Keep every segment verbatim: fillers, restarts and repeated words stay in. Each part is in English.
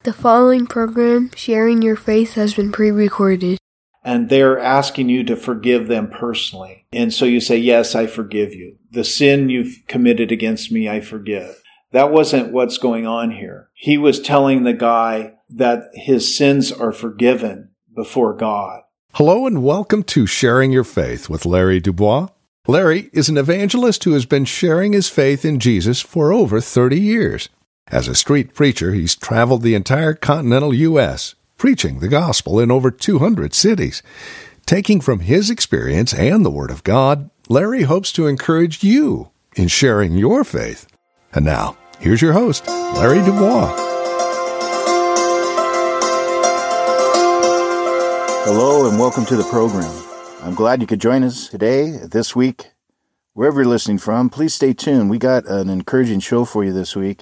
The following program, Sharing Your Faith, has been pre-recorded. And they're asking you to forgive them personally. And so you say, yes, I forgive you. The sin you've committed against me, I forgive. That wasn't what's going on here. He was telling the guy that his sins are forgiven before God. Hello and welcome to Sharing Your Faith with Larry Dubois. Larry is an evangelist who has been sharing his faith in Jesus for over thirty years. As a street preacher, he's traveled the entire continental U S, preaching the gospel in over two hundred cities. Taking from his experience and the Word of God, Larry hopes to encourage you in sharing your faith. And now, here's your host, Larry Dubois. Hello and welcome to the program. I'm glad you could join us today, this week. Wherever you're listening from, please stay tuned. We got an encouraging show for you this week.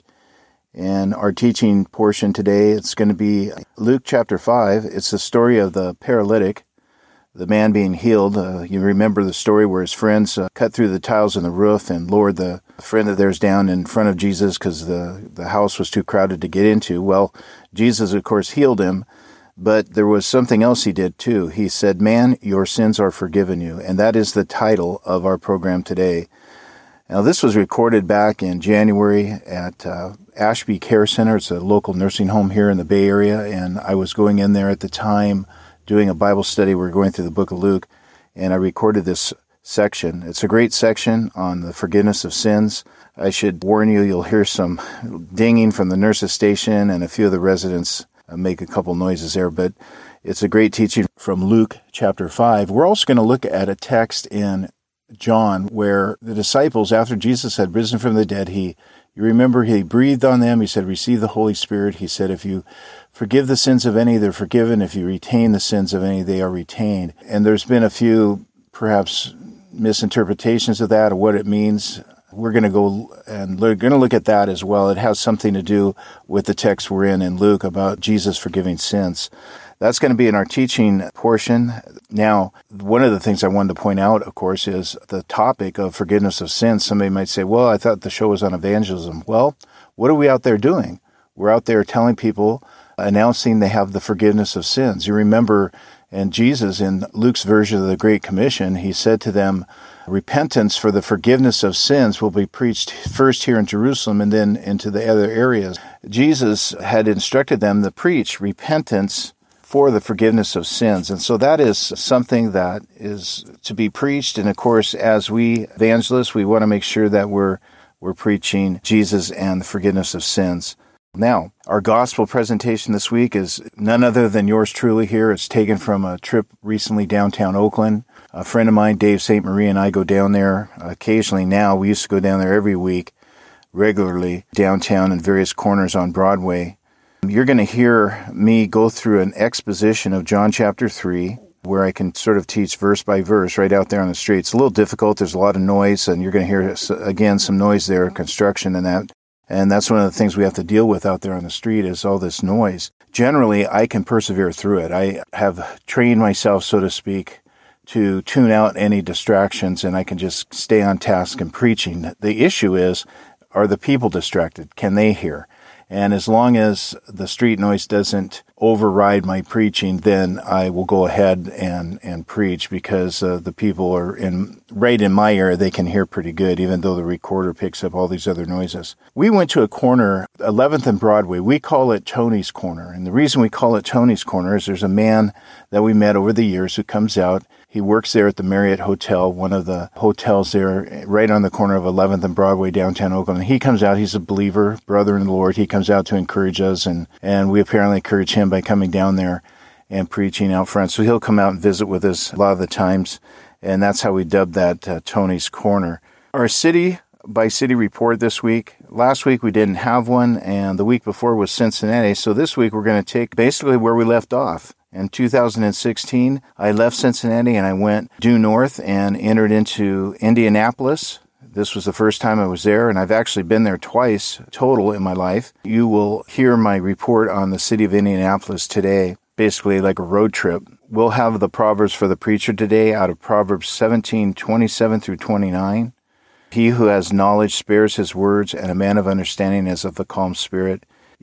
And our teaching portion today, it's going to be Luke chapter five. It's the story of the paralytic, the man being healed. Uh, you remember the story where his friends uh, cut through the tiles in the roof and lowered the friend of theirs down in front of Jesus because the, the house was too crowded to get into. Well, Jesus, of course, healed him, but there was something else he did too. He said, "Man, your sins are forgiven you." And that is the title of our program today. Now, this was recorded back in January at uh, Ashby Care Center. It's a local nursing home here in the Bay Area, and I was going in there at the time doing a Bible study. We were going through the book of Luke, and I recorded this section. It's a great section on the forgiveness of sins. I should warn you, you'll hear some dinging from the nurse's station, and a few of the residents make a couple noises there, but it's a great teaching from Luke chapter five. We're also going to look at a text in John, where the disciples, after Jesus had risen from the dead, he, you remember, he breathed on them. He said, "Receive the Holy Spirit." He said, "If you forgive the sins of any, they're forgiven. If you retain the sins of any, they are retained." And there's been a few, perhaps, misinterpretations of that, or what it means. We're going to go and we're going to look at that as well. It has something to do with the text we're in in Luke about Jesus forgiving sins. That's going to be in our teaching portion. Now, one of the things I wanted to point out, of course, is the topic of forgiveness of sins. Somebody might say, well, I thought the show was on evangelism. Well, what are we out there doing? We're out there telling people, announcing they have the forgiveness of sins. You remember, and Jesus, in Luke's version of the Great Commission, he said to them, repentance for the forgiveness of sins will be preached first here in Jerusalem and then into the other areas. Jesus had instructed them to preach repentance for the forgiveness of sins. And so that is something that is to be preached. And of course, as we evangelists, we want to make sure that we're we're preaching Jesus and the forgiveness of sins. Now, our gospel presentation this week is none other than yours truly here. It's taken from a trip recently downtown Oakland. A friend of mine, Dave Saint Marie, and I go down there occasionally now. We used to go down there every week, regularly, downtown in various corners on Broadway. You're going to hear me go through an exposition of John chapter three, where I can sort of teach verse by verse right out there on the street. It's a little difficult. There's a lot of noise, and you're going to hear, again, some noise there, construction and that. And that's one of the things we have to deal with out there on the street is all this noise. Generally, I can persevere through it. I have trained myself, so to speak, to tune out any distractions, and I can just stay on task in preaching. The issue is, are the people distracted? Can they hear? And as long as the street noise doesn't override my preaching, then I will go ahead and, and preach because uh, the people are in right in my area. They can hear pretty good, even though the recorder picks up all these other noises. We went to a corner, eleventh and Broadway. We call it Tony's Corner. And the reason we call it Tony's Corner is there's a man that we met over the years who comes out. He works there at the Marriott Hotel, one of the hotels there, right on the corner of eleventh and Broadway, downtown Oakland. He comes out, he's a believer, brother in the Lord. He comes out to encourage us, and, and we apparently encourage him by coming down there and preaching out front. So he'll come out and visit with us a lot of the times, and that's how we dubbed that uh, Tony's Corner. Our city by city report this week. Last week we didn't have one, and the week before was Cincinnati. So this week we're going to take basically where we left off. In two thousand sixteen, I left Cincinnati and I went due north and entered into Indianapolis. This was the first time I was there, and I've actually been there twice total in my life. You will hear my report on the city of Indianapolis today, basically like a road trip. We'll have the Proverbs for the preacher today out of Proverbs seventeen, twenty-seven through twenty-nine. He who has knowledge spares his words, and a man of understanding is of a calm spirit.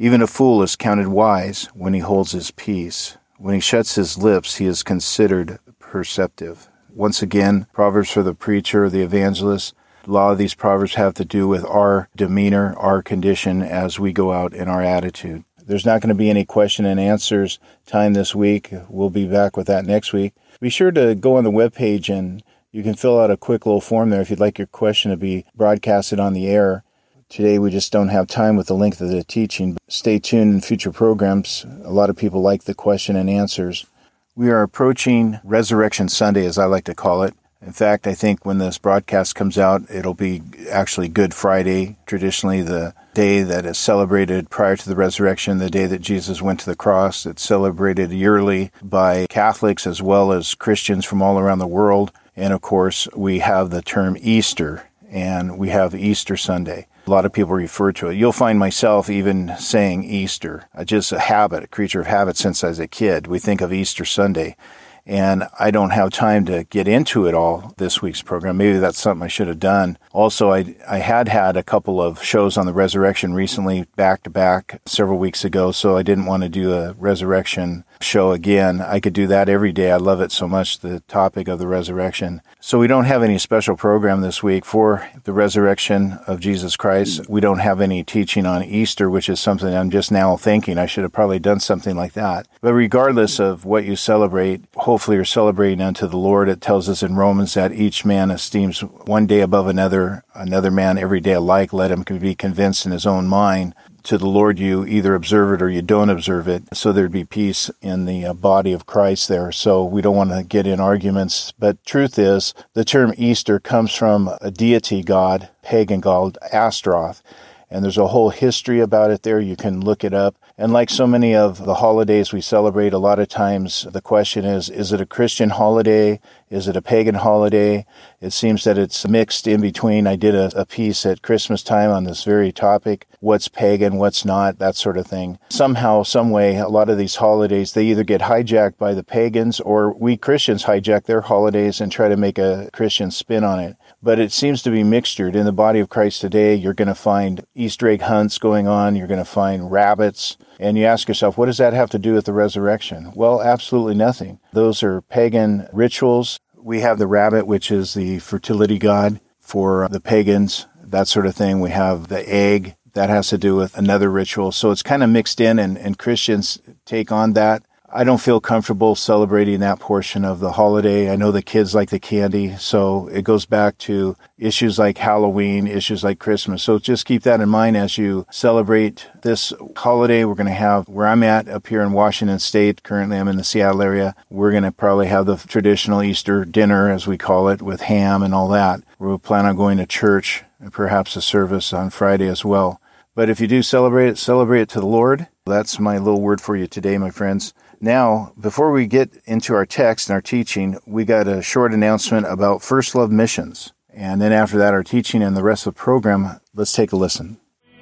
Even a fool is counted wise when he holds his peace. When he shuts his lips, he is considered perceptive. Once again, Proverbs for the preacher, the evangelist. A lot of these Proverbs have to do with our demeanor, our condition as we go out in our attitude. There's not going to be any question and answers time this week. We'll be back with that next week. Be sure to go on the webpage and you can fill out a quick little form there if you'd like your question to be broadcasted on the air. Today we just don't have time with the length of the teaching. Stay tuned in future programs. A lot of people like the question and answers. We are approaching Resurrection Sunday, as I like to call it. In fact, I think when this broadcast comes out, it'll be actually Good Friday, traditionally the day that is celebrated prior to the resurrection, the day that Jesus went to the cross. It's celebrated yearly by Catholics as well as Christians from all around the world. And of course, we have the term Easter, and we have Easter Sunday. A lot of people refer to it. You'll find myself even saying Easter. Just a habit, a creature of habit since I was a kid. We think of Easter Sunday. And I don't have time to get into it all this week's program. Maybe that's something I should have done. Also, I I had had a couple of shows on the resurrection recently, back to back, several weeks ago, so I didn't want to do a resurrection show again. I could do that every day. I love it so much, the topic of the resurrection. So we don't have any special program this week for the resurrection of Jesus Christ. We don't have any teaching on Easter, which is something I'm just now thinking I should have probably done something like that. But regardless of what you celebrate, hopefully you're celebrating unto the Lord. It tells us in Romans that each man esteems one day above another, another man every day alike. Let him be convinced in his own mind. To the Lord you either observe it or you don't observe it, so there'd be peace in the uh, body of Christ there. So we don't want to get in arguments. But truth is, the term Easter comes from a deity god, pagan called Astaroth. And there's a whole history about it there. You can look it up. And like so many of the holidays we celebrate, a lot of times the question is, is it a Christian holiday? Is it a pagan holiday? It seems that it's mixed in between. I did a, a piece at Christmas time on this very topic. What's pagan, what's not, that sort of thing. Somehow, some way, a lot of these holidays, they either get hijacked by the pagans or we Christians hijack their holidays and try to make a Christian spin on it. But it seems to be mixtured. In the body of Christ today, you're going to find Easter egg hunts going on. You're going to find rabbits. And you ask yourself, what does that have to do with the resurrection? Well, absolutely nothing. Those are pagan rituals. We have the rabbit, which is the fertility god for the pagans, that sort of thing. We have the egg. That has to do with another ritual. So it's kind of mixed in, and, and Christians take on that. I don't feel comfortable celebrating that portion of the holiday. I know the kids like the candy, so it goes back to issues like Halloween, issues like Christmas. So just keep that in mind as you celebrate this holiday. We're going to have, where I'm at up here in Washington State, currently I'm in the Seattle area, we're going to probably have the traditional Easter dinner, as we call it, with ham and all that. We'll plan on going to church and perhaps a service on Friday as well. But if you do celebrate it, celebrate it to the Lord. That's my little word for you today, my friends. Now, before we get into our text and our teaching, we got a short announcement about First Love Missions. And then after that, our teaching and the rest of the program. Let's take a listen.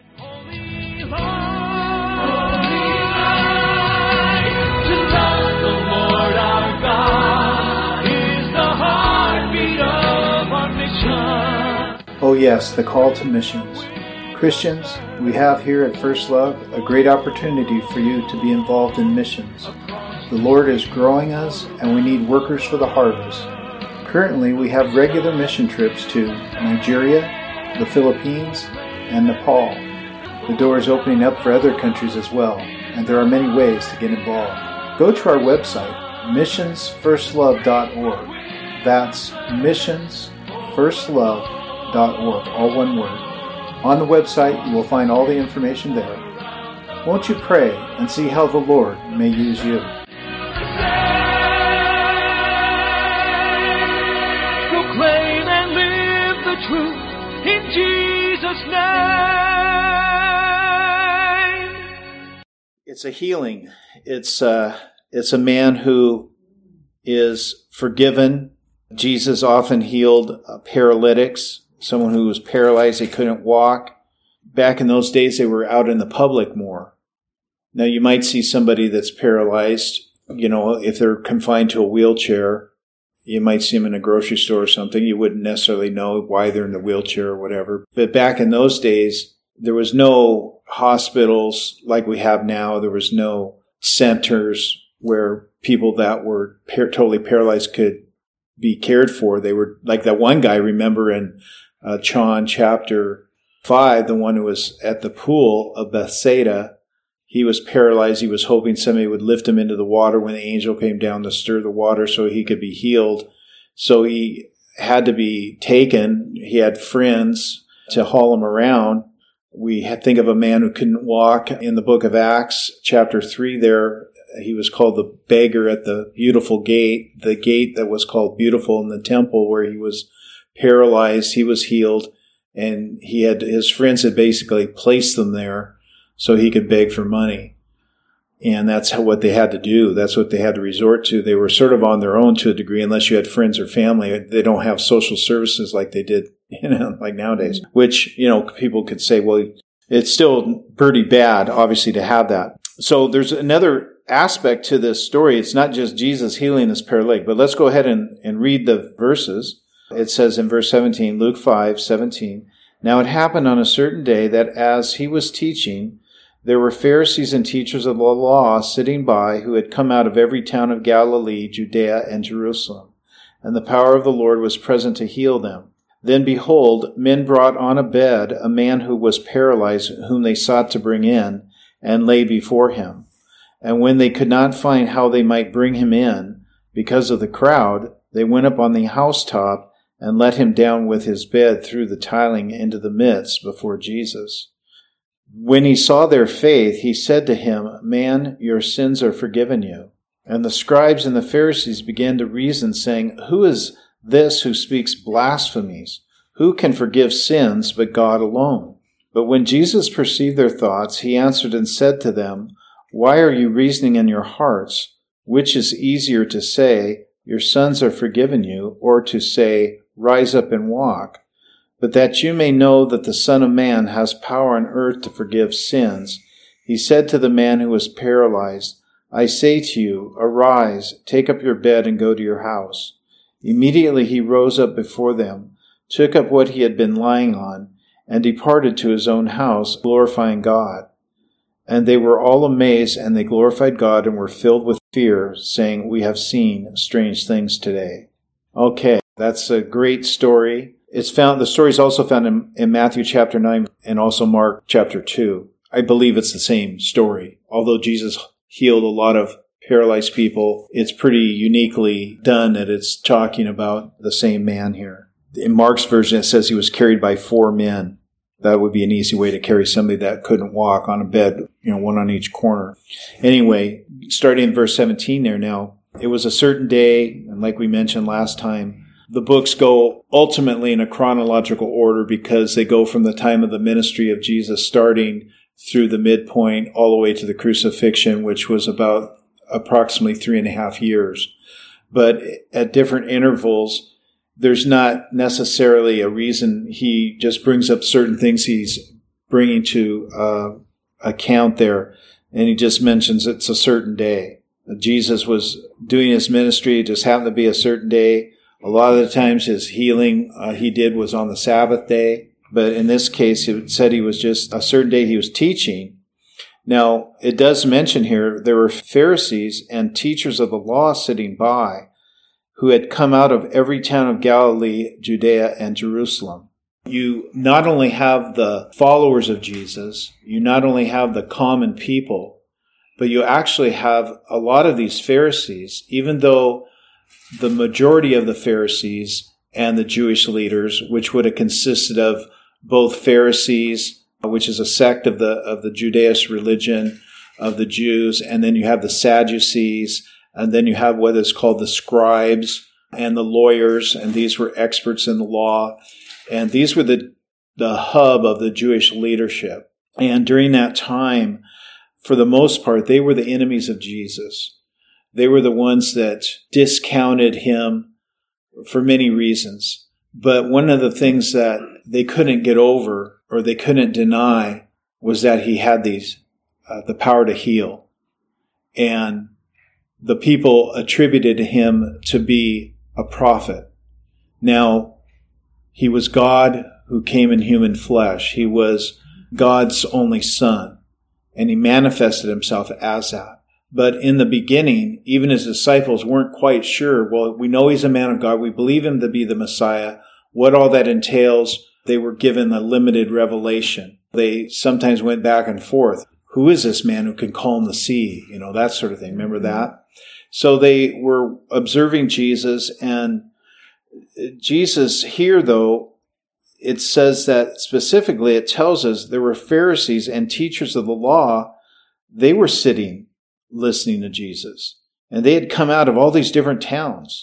Oh yes, the call to missions. Christians, we have here at First Love a great opportunity for you to be involved in missions. The Lord is growing us, and we need workers for the harvest. Currently, we have regular mission trips to Nigeria, the Philippines, and Nepal. The door is opening up for other countries as well, and there are many ways to get involved. Go to our website, missions first love dot org. That's missions first love dot org, all one word. On the website, you will find all the information there. Won't you pray and see how the Lord may use you? Proclaim and live the truth in Jesus' name. It's a healing. It's uh, it's a man who is forgiven. Jesus often healed uh, paralytics. Someone who was paralyzed, they couldn't walk. Back in those days, they were out in the public more. Now, you might see somebody that's paralyzed, you know, if they're confined to a wheelchair, you might see them in a grocery store or something. You wouldn't necessarily know why they're in the wheelchair or whatever. But back in those days, there was no hospitals like we have now. There was no centers where people that were par- totally paralyzed could be cared for. They were like that one guy, remember in uh, John chapter five, the one who was at the pool of Bethsaida. He was paralyzed. He was hoping somebody would lift him into the water when the angel came down to stir the water so he could be healed. So he had to be taken. He had friends to haul him around. We think of a man who couldn't walk in the book of Acts, chapter three there. He was called the beggar at the beautiful gate, the gate that was called Beautiful in the temple, where he was paralyzed. He was healed, and he had his friends had basically placed them there so he could beg for money. And that's how, what they had to do. That's what they had to resort to. They were sort of on their own to a degree, unless you had friends or family. They don't have social services like they did, you know, like nowadays, which, you know, people could say, well, it's still pretty bad, obviously, to have that. So there's another aspect to this story. It's not just Jesus healing this paralytic, but let's go ahead and, and read the verses. It says in verse seventeen, Luke five seventeen, "Now it happened on a certain day that as he was teaching, there were Pharisees and teachers of the law sitting by who had come out of every town of Galilee, Judea, and Jerusalem. And the power of the Lord was present to heal them. Then behold, men brought on a bed a man who was paralyzed, whom they sought to bring in, and lay before him. And when they could not find how they might bring him in, because of the crowd, they went up on the housetop and let him down with his bed through the tiling into the midst before Jesus. When he saw their faith, he said to him, 'Man, your sins are forgiven you.' And the scribes and the Pharisees began to reason, saying, 'Who is this who speaks blasphemies? Who can forgive sins but God alone?' But when Jesus perceived their thoughts, he answered and said to them, 'Why are you reasoning in your hearts? Which is easier to say, your sins are forgiven you, or to say, rise up and walk? But that you may know that the Son of Man has power on earth to forgive sins, he said to the man who was paralyzed, I say to you, arise, take up your bed and go to your house. Immediately he rose up before them, took up what he had been lying on, and departed to his own house, glorifying God. And they were all amazed, and they glorified God and were filled with fear, saying, we have seen strange things today." Okay, that's a great story. It's found, the story is also found in, in Matthew chapter nine and also Mark chapter two. I believe it's the same story. Although Jesus healed a lot of paralyzed people, it's pretty uniquely done that it's talking about the same man here. In Mark's version, it says he was carried by four men. That would be an easy way to carry somebody that couldn't walk on a bed, you know, one on each corner. Anyway, starting in verse seventeen there now, it was a certain day, and like we mentioned last time, the books go ultimately in a chronological order because they go from the time of the ministry of Jesus starting through the midpoint all the way to the crucifixion, which was about approximately three and a half years. But at different intervals, there's not necessarily a reason. He just brings up certain things he's bringing to uh, account there, and he just mentions it's a certain day. Jesus was doing his ministry. It just happened to be a certain day. A lot of the times his healing uh, he did was on the Sabbath day. But in this case, it said he was just a certain day he was teaching. Now, it does mention here there were Pharisees and teachers of the law sitting by who had come out of every town of Galilee, Judea, and Jerusalem. You not only have the followers of Jesus, you not only have the common people, but you actually have a lot of these Pharisees, even though the majority of the Pharisees and the Jewish leaders, which would have consisted of both Pharisees, which is a sect of the of the Judaist religion of the Jews, and then you have the Sadducees, and then you have what is called the scribes and the lawyers, and these were experts in the law, and these were the the hub of the Jewish leadership. And during that time, for the most part, they were the enemies of Jesus. They were the ones that discounted him for many reasons. But one of the things that they couldn't get over or they couldn't deny was that he had these, uh, the power to heal. And the people attributed him to be a prophet. Now, he was God who came in human flesh. He was God's only Son, and he manifested himself as that. But in the beginning, even his disciples weren't quite sure. Well, we know he's a man of God. We believe him to be the Messiah. What all that entails, they were given a limited revelation. They sometimes went back and forth. Who is this man who can calm the sea? You know, that sort of thing. Remember that? So they were observing Jesus, and Jesus here, though, it says that specifically, it tells us there were Pharisees and teachers of the law. They were sitting, listening to Jesus. And they had come out of all these different towns.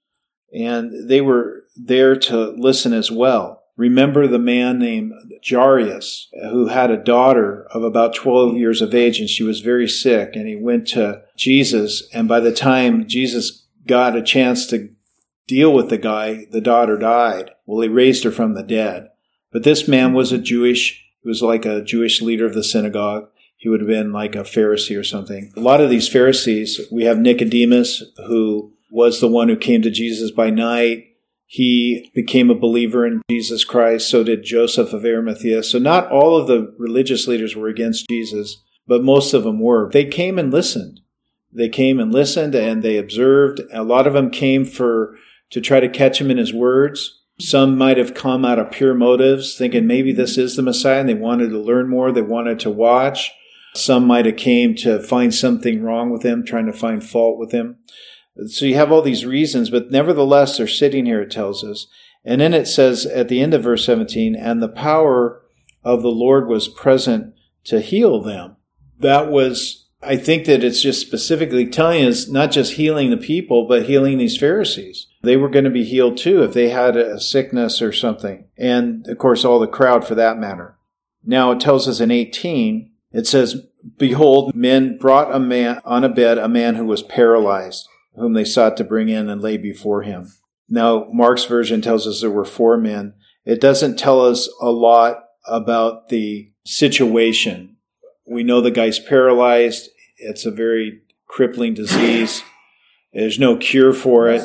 And they were there to listen as well. Remember the man named Jairus, who had a daughter of about twelve years of age, and she was very sick. And he went to Jesus, and by the time Jesus got a chance to deal with the guy, the daughter died. Well, he raised her from the dead. But this man was a Jewish, he was like a Jewish leader of the synagogue. He would have been like a Pharisee or something. A lot of these Pharisees, we have Nicodemus, who was the one who came to Jesus by night. He became a believer in Jesus Christ. So did Joseph of Arimathea. So not all of the religious leaders were against Jesus, but most of them were. They came and listened. They came and listened, and they observed. A lot of them came for to try to catch him in his words. Some might have come out of pure motives, thinking maybe this is the Messiah, and they wanted to learn more. They wanted to watch. Some might have came to find something wrong with him, trying to find fault with him. So you have all these reasons, but nevertheless, they're sitting here, it tells us. And then it says at the end of verse seventeen, and the power of the Lord was present to heal them. That was, I think that it's just specifically telling us not just healing the people, but healing these Pharisees. They were going to be healed too if they had a sickness or something. And of course, all the crowd for that matter. Now it tells us in eighteen, it says, behold, men brought a man on a bed, a man who was paralyzed, whom they sought to bring in and lay before him. Now, Mark's version tells us there were four men. It doesn't tell us a lot about the situation. We know the guy's paralyzed. It's a very crippling disease. There's no cure for it.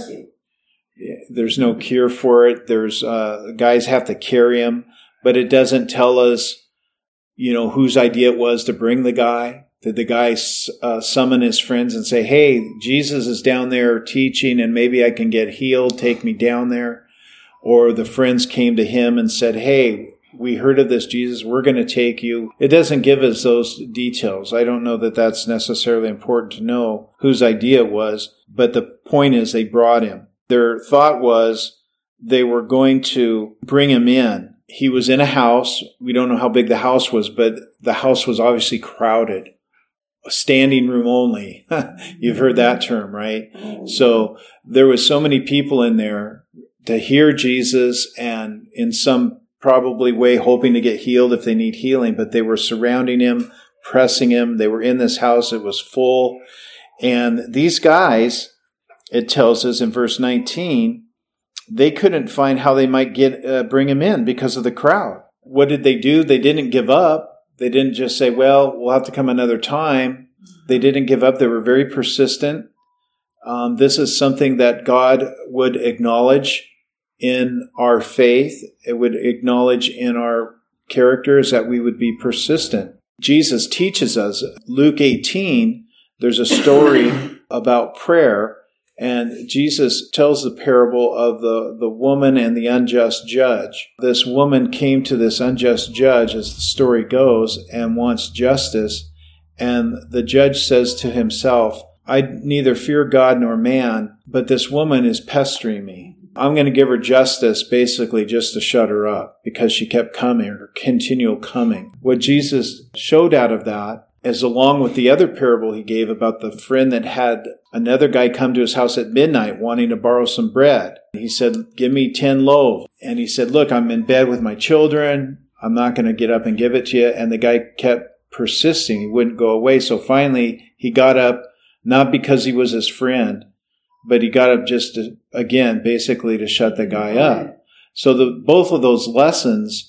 There's no cure for it. There's uh, guys have to carry him, but it doesn't tell us, you know, whose idea it was to bring the guy. Did the guy uh, summon his friends and say, hey, Jesus is down there teaching and maybe I can get healed, take me down there? Or the friends came to him and said, hey, we heard of this Jesus, we're going to take you. It doesn't give us those details. I don't know that that's necessarily important to know whose idea it was, but the point is they brought him. Their thought was they were going to bring him in. He was in a house. We don't know how big the house was, but the house was obviously crowded. Standing room only. You've heard that term, right? So there was so many people in there to hear Jesus and in some probably way hoping to get healed if they need healing, but they were surrounding him, pressing him. They were in this house. It was full. And these guys, it tells us in verse nineteen, they couldn't find how they might get uh, bring him in because of the crowd. What did they do? They didn't give up. They didn't just say, well, we'll have to come another time. They didn't give up. They were very persistent. Um, this is something that God would acknowledge in our faith. It would acknowledge in our characters that we would be persistent. Jesus teaches us, Luke eighteen, there's a story about prayer, and Jesus tells the parable of the, the woman and the unjust judge. This woman came to this unjust judge, as the story goes, and wants justice. And the judge says to himself, I neither fear God nor man, but this woman is pestering me. I'm going to give her justice basically just to shut her up because she kept coming, her continual coming. What Jesus showed out of that is, along with the other parable he gave about the friend that had another guy come to his house at midnight wanting to borrow some bread. He said, give me ten loaves. And he said, look, I'm in bed with my children. I'm not going to get up and give it to you. And the guy kept persisting. He wouldn't go away. So finally he got up, not because he was his friend, but he got up just to, again, basically to shut the guy up. So the, both of those lessons,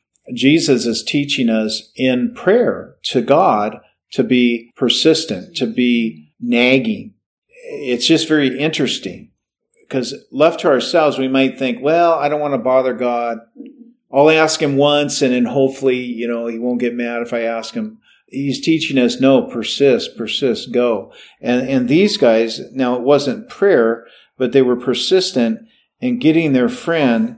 Jesus is teaching us in prayer to God to be persistent, to be nagging. It's just very interesting because left to ourselves, we might think, well, I don't want to bother God. I'll ask him once and then hopefully, you know, he won't get mad if I ask him. He's teaching us, no, persist, persist, go. And, and these guys, now it wasn't prayer, but they were persistent in getting their friend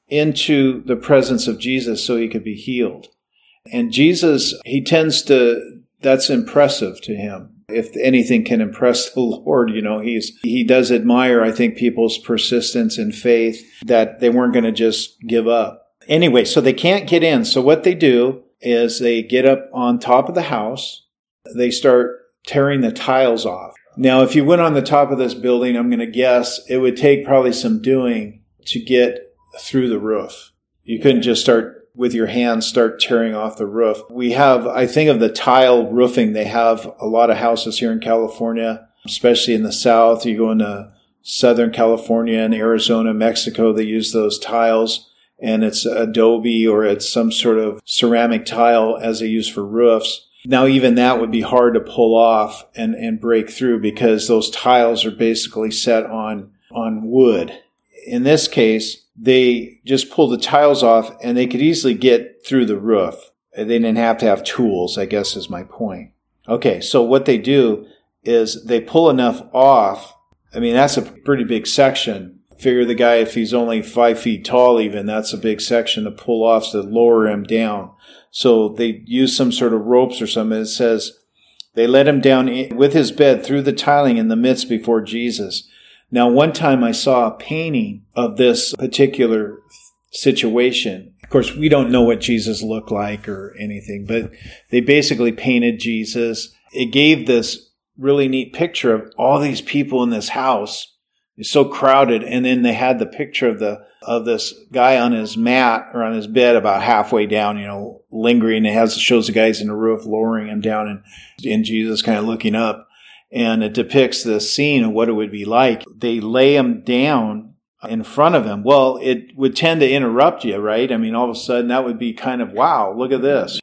into the presence of Jesus so he could be healed. And Jesus, he tends to, that's impressive to him. If anything can impress the Lord, you know, he's, he does admire, I think, people's persistence and faith that they weren't going to just give up. Anyway, so they can't get in. So what they do is they get up on top of the house. They start tearing the tiles off. Now, if you went on the top of this building, I'm going to guess it would take probably some doing to get through the roof. You couldn't just start with your hands, start tearing off the roof. We have, I think of the tile roofing. They have a lot of houses here in California, especially in the South. You go into Southern California and Arizona, Mexico, they use those tiles. And it's adobe or it's some sort of ceramic tile as they use for roofs. Now, even that would be hard to pull off and, and break through because those tiles are basically set on, on wood. In this case, they just pulled the tiles off and they could easily get through the roof. They didn't have to have tools, I guess is my point. Okay, so what they do is they pull enough off. I mean, that's a pretty big section. Figure the guy, if he's only five feet tall even, that's a big section to pull off to lower him down. So they use some sort of ropes or something. It says they let him down in, with his bed through the tiling in the midst before Jesus. Now, one time I saw a painting of this particular situation. Of course, we don't know what Jesus looked like or anything, but they basically painted Jesus. It gave this really neat picture of all these people in this house. It's so crowded. And then they had the picture of the, of this guy on his mat or on his bed about halfway down, you know, lingering. It has, shows the guys in the roof lowering him down and, and Jesus kind of looking up. And it depicts the scene of what it would be like. They lay him down in front of him. Well, it would tend to interrupt you, right? I mean, all of a sudden that would be kind of, wow, look at this.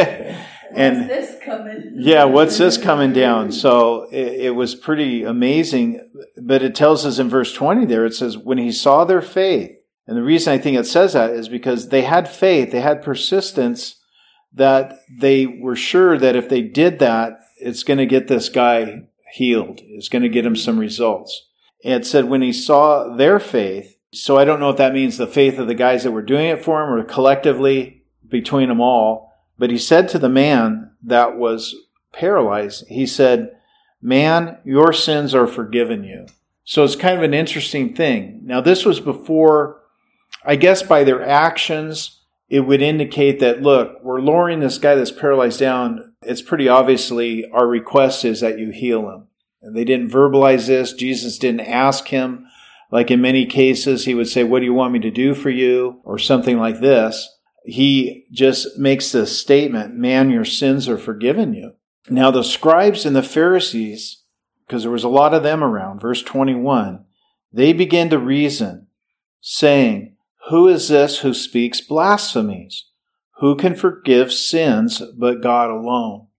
And what's this coming? Yeah, what's this coming down? So it, it was pretty amazing. But it tells us in verse twenty there, it says, when he saw their faith, and the reason I think it says that is because they had faith, they had persistence, that they were sure that if they did that, it's going to get this guy healed. It's going to get him some results. And it said when he saw their faith, so I don't know if that means the faith of the guys that were doing it for him or collectively between them all. But he said to the man that was paralyzed, he said, man, your sins are forgiven you. So it's kind of an interesting thing. Now, this was before, I guess by their actions, it would indicate that, look, we're lowering this guy that's paralyzed down. It's pretty obviously our request is that you heal him. And they didn't verbalize this. Jesus didn't ask him. Like in many cases, he would say, what do you want me to do for you? Or something like this. He just makes this statement, man, your sins are forgiven you. Now the scribes and the Pharisees, because there was a lot of them around, verse twenty-one, they began to reason, saying, who is this who speaks blasphemies? Who can forgive sins but God alone?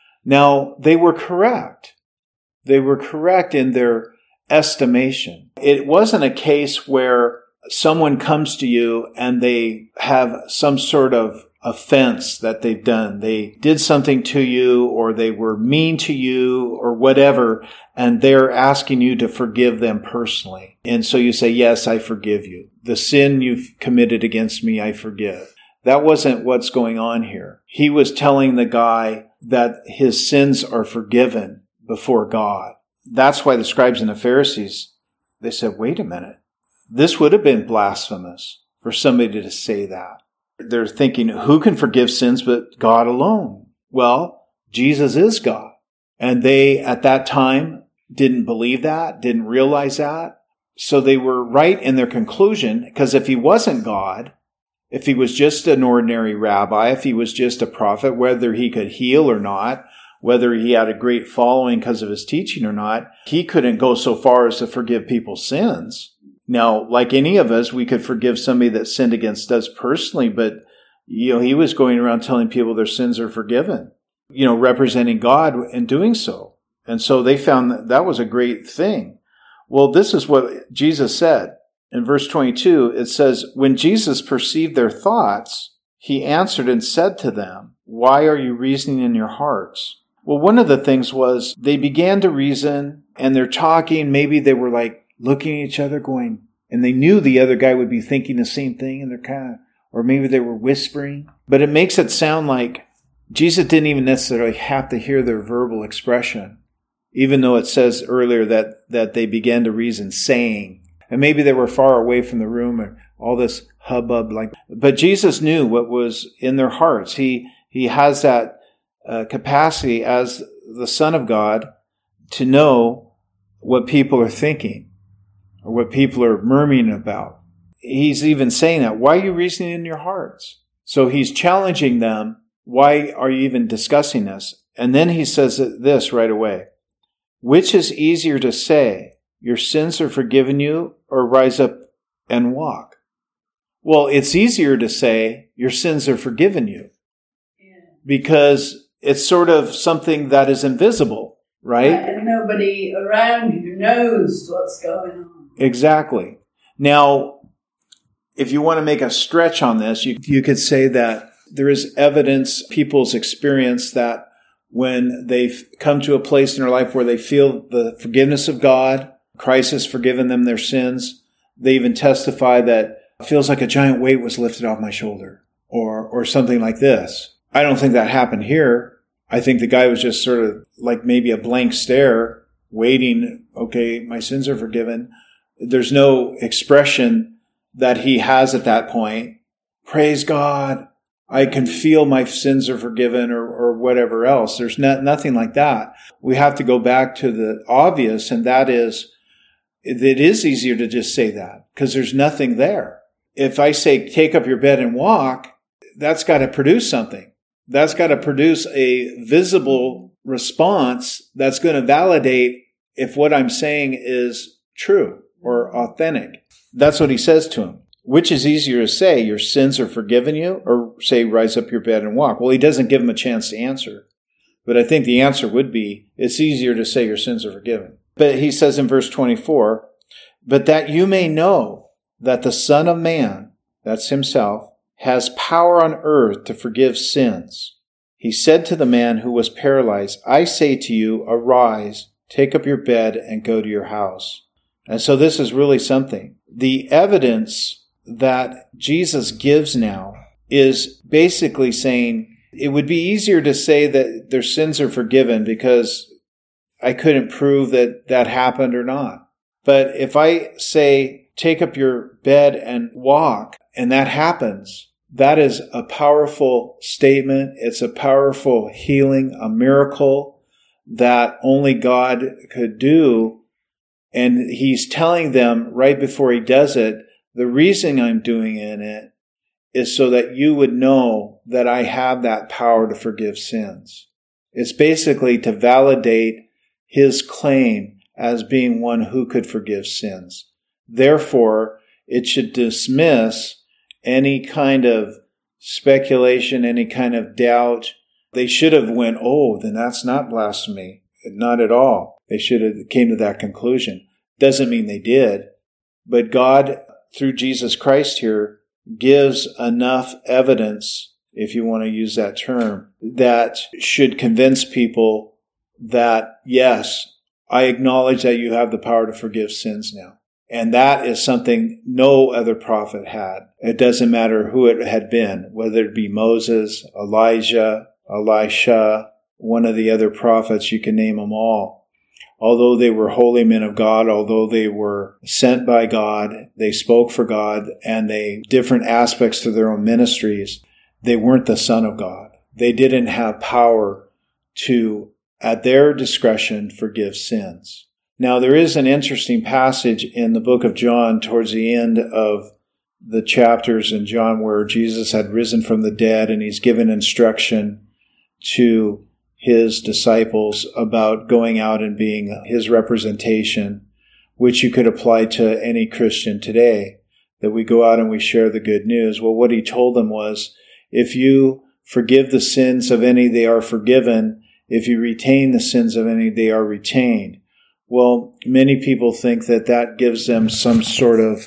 Now they were correct. They were correct in their estimation. It wasn't a case where someone comes to you and they have some sort of offense that they've done. They did something to you or they were mean to you or whatever, and they're asking you to forgive them personally. And so you say, yes, I forgive you. The sin you've committed against me, I forgive. That wasn't what's going on here. He was telling the guy that his sins are forgiven before God. That's why the scribes and the Pharisees, they said, wait a minute. This would have been blasphemous for somebody to say that. They're thinking, who can forgive sins but God alone? Well, Jesus is God. And they, at that time, didn't believe that, didn't realize that. So they were right in their conclusion, because if he wasn't God, if he was just an ordinary rabbi, if he was just a prophet, whether he could heal or not, whether he had a great following because of his teaching or not, he couldn't go so far as to forgive people's sins. Now, like any of us, we could forgive somebody that sinned against us personally, but, you know, he was going around telling people their sins are forgiven, you know, representing God in doing so. And so they found that that was a great thing. Well, this is what Jesus said. In verse twenty-two, it says, when Jesus perceived their thoughts, he answered and said to them, why are you reasoning in your hearts? Well, one of the things was they began to reason and they're talking. Maybe they were like looking at each other going, and they knew the other guy would be thinking the same thing, and they're kind of, or maybe they were whispering. But it makes it sound like Jesus didn't even necessarily have to hear their verbal expression, even though it says earlier that, that they began to reason saying, and maybe they were far away from the room or all this hubbub like, but Jesus knew what was in their hearts. He, he has that uh, capacity as the Son of God to know what people are thinking or what people are murmuring about. He's even saying that, why are you reasoning in your hearts? So he's challenging them. Why are you even discussing this? And then he says this right away. Which is easier to say, your sins are forgiven you, or rise up and walk? Well, it's easier to say, your sins are forgiven you. Because it's sort of something that is invisible, right? And nobody around you knows what's going on. Exactly. Now, if you want to make a stretch on this, you, you could say that there is evidence, people's experience, that when they've come to a place in their life where they feel the forgiveness of God, Christ has forgiven them their sins, they even testify that it feels like a giant weight was lifted off my shoulder, or or something like this. I don't think that happened here. I think the guy was just sort of like maybe a blank stare, waiting, okay, my sins are forgiven. There's no expression that he has at that point. Praise God. I can feel my sins are forgiven, or, or whatever else. There's not, nothing like that. We have to go back to the obvious, and that is, it is easier to just say that because there's nothing there. If I say, take up your bed and walk, that's got to produce something. That's got to produce a visible response that's going to validate if what I'm saying is true or authentic. That's what he says to him. Which is easier to say, your sins are forgiven you, or say, rise up your bed and walk? Well, he doesn't give him a chance to answer. But I think the answer would be, it's easier to say your sins are forgiven. But he says in verse twenty-four, but that you may know that the Son of Man, that's himself, has power on earth to forgive sins. He said to the man who was paralyzed, I say to you, arise, take up your bed and go to your house. And so this is really something. The evidence that Jesus gives now is basically saying it would be easier to say that their sins are forgiven because I couldn't prove that that happened or not. But if I say, take up your bed and walk, and that happens, that is a powerful statement. It's a powerful healing, a miracle that only God could do. And he's telling them right before he does it, the reason I'm doing it is so that you would know that I have that power to forgive sins. It's basically to validate his claim as being one who could forgive sins. Therefore, it should dismiss any kind of speculation, any kind of doubt. They should have went, oh, then that's not blasphemy. Not at all. They should have came to that conclusion. Doesn't mean they did. But God, through Jesus Christ here, gives enough evidence, if you want to use that term, that should convince people that, yes, I acknowledge that you have the power to forgive sins now. And that is something no other prophet had. It doesn't matter who it had been, whether it be Moses, Elijah, Elisha, one of the other prophets, you can name them all. Although they were holy men of God, although they were sent by God, they spoke for God, and they different aspects to their own ministries, they weren't the Son of God. They didn't have power to, at their discretion, forgive sins. Now, there is an interesting passage in the book of John towards the end of the chapters in John where Jesus had risen from the dead, and he's given instruction to his disciples about going out and being his representation, which you could apply to any Christian today, that we go out and we share the good news. Well, what he told them was, if you forgive the sins of any, they are forgiven. If you retain the sins of any, they are retained. Well, many people think that that gives them some sort of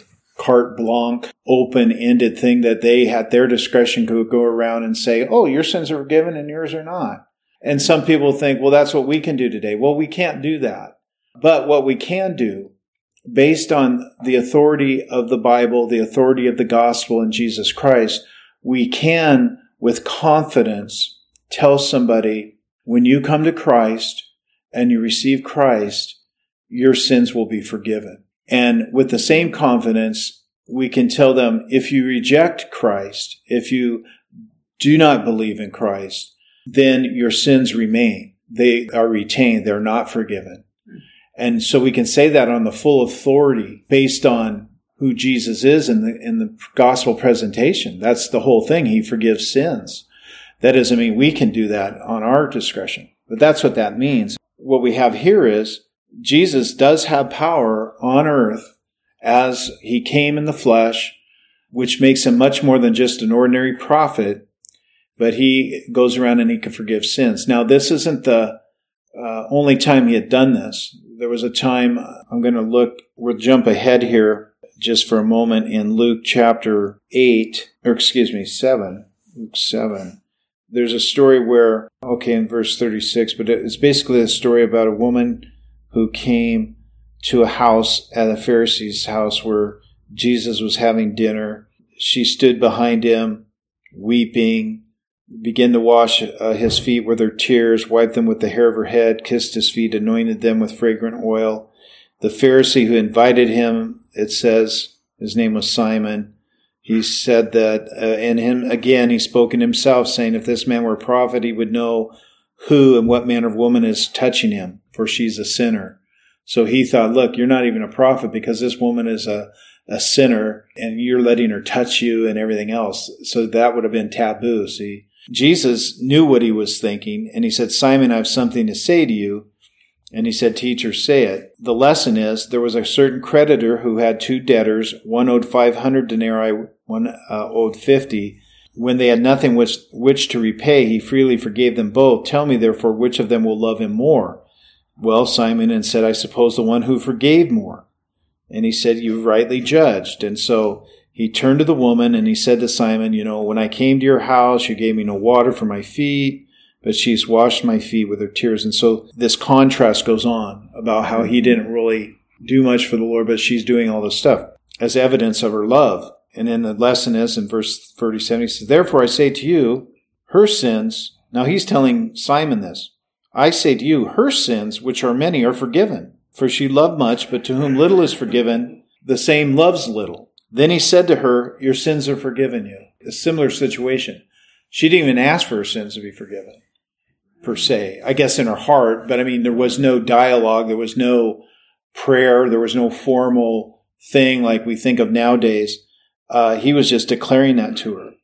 carte blanche, open-ended thing that they at their discretion could go around and say, oh, your sins are forgiven and yours are not. And some people think, well, that's what we can do today. Well, we can't do that. But what we can do, based on the authority of the Bible, the authority of the gospel in Jesus Christ, we can, with confidence, tell somebody, when you come to Christ and you receive Christ, your sins will be forgiven. And with the same confidence, we can tell them, if you reject Christ, if you do not believe in Christ, then your sins remain. They are retained. They're not forgiven. And so we can say that on the full authority based on who Jesus is in the in the gospel presentation. That's the whole thing. He forgives sins. That doesn't mean we can do that on our discretion. But that's what that means. What we have here is Jesus does have power on earth as he came in the flesh, which makes him much more than just an ordinary prophet, but he goes around and he can forgive sins. Now, this isn't the uh, only time he had done this. There was a time, I'm going to look, we'll jump ahead here just for a moment in Luke chapter eight, or excuse me, seven, Luke seven. There's a story where, okay, in verse thirty-six, but it's basically a story about a woman who came to a house at a Pharisee's house where Jesus was having dinner. She stood behind him, weeping, began to wash uh, his feet with her tears, wiped them with the hair of her head, kissed his feet, anointed them with fragrant oil. The Pharisee who invited him, it says, his name was Simon, he said that, uh, and him again, he spoke in himself, saying, if this man were a prophet, he would know who and what manner of woman is touching him, for she's a sinner. So he thought, look, you're not even a prophet because this woman is a, a sinner and you're letting her touch you and everything else. So that would have been taboo, see. Jesus knew what he was thinking, and he said, Simon, I have something to say to you. And he said, teacher, say it. The lesson is, there was a certain creditor who had two debtors. One owed five hundred denarii, one uh, owed fifty. When they had nothing which, which to repay, he freely forgave them both. Tell me, therefore, which of them will love him more? Well, Simon and said, I suppose the one who forgave more. And he said, you've rightly judged. And so he turned to the woman and he said to Simon, you know, when I came to your house, you gave me no water for my feet, but she's washed my feet with her tears. And so this contrast goes on about how he didn't really do much for the Lord, but she's doing all this stuff as evidence of her love. And then the lesson is in verse thirty-seven, he says, therefore I say to you, her sins, now he's telling Simon this, I say to you, her sins, which are many, are forgiven. For she loved much, but to whom little is forgiven, the same loves little. Then he said to her, your sins are forgiven you. A similar situation. She didn't even ask for her sins to be forgiven, per se. I guess in her heart, but I mean, there was no dialogue, there was no prayer, there was no formal thing like we think of nowadays. Uh, he was just declaring that to her.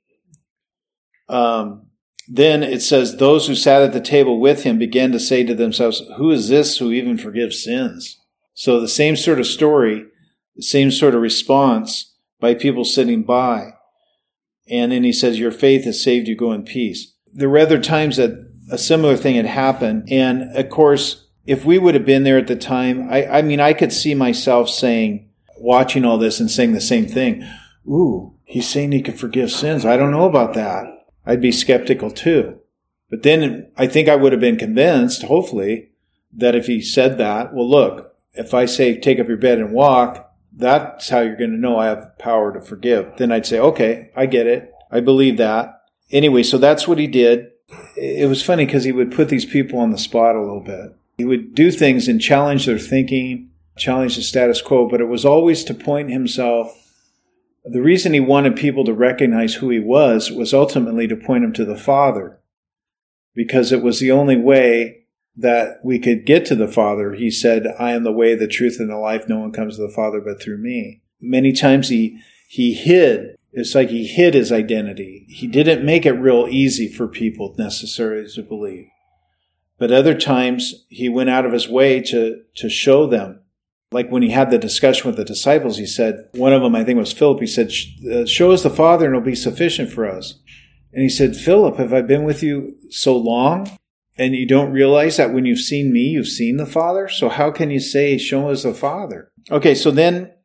Um, Then it says, those who sat at the table with him began to say to themselves, who is this who even forgives sins? So the same sort of story, the same sort of response by people sitting by. And then he says, your faith has saved you, go in peace. There were other times that a similar thing had happened. And of course, if we would have been there at the time, I, I mean, I could see myself saying, watching all this and saying the same thing. Ooh, he's saying he can forgive sins. I don't know about that. I'd be skeptical too. But then I think I would have been convinced, hopefully, that if he said that, well, look, if I say, take up your bed and walk, that's how you're going to know I have power to forgive. Then I'd say, okay, I get it. I believe that. Anyway, so that's what he did. It was funny because he would put these people on the spot a little bit. He would do things and challenge their thinking, challenge the status quo, but it was always to point himself. The reason he wanted people to recognize who he was was ultimately to point them to the Father, because it was the only way that we could get to the Father. He said, I am the way, the truth, and the life. No one comes to the Father but through me. Many times he he hid. It's like he hid his identity. He didn't make it real easy for people necessarily to believe. But other times he went out of his way to, to show them. Like when he had the discussion with the disciples, he said, one of them, I think it was Philip, he said, show us the Father and it'll be sufficient for us. And he said, Philip, have I been with you so long? And you don't realize that when you've seen me, you've seen the Father? So how can you say, show us the Father? Okay, so then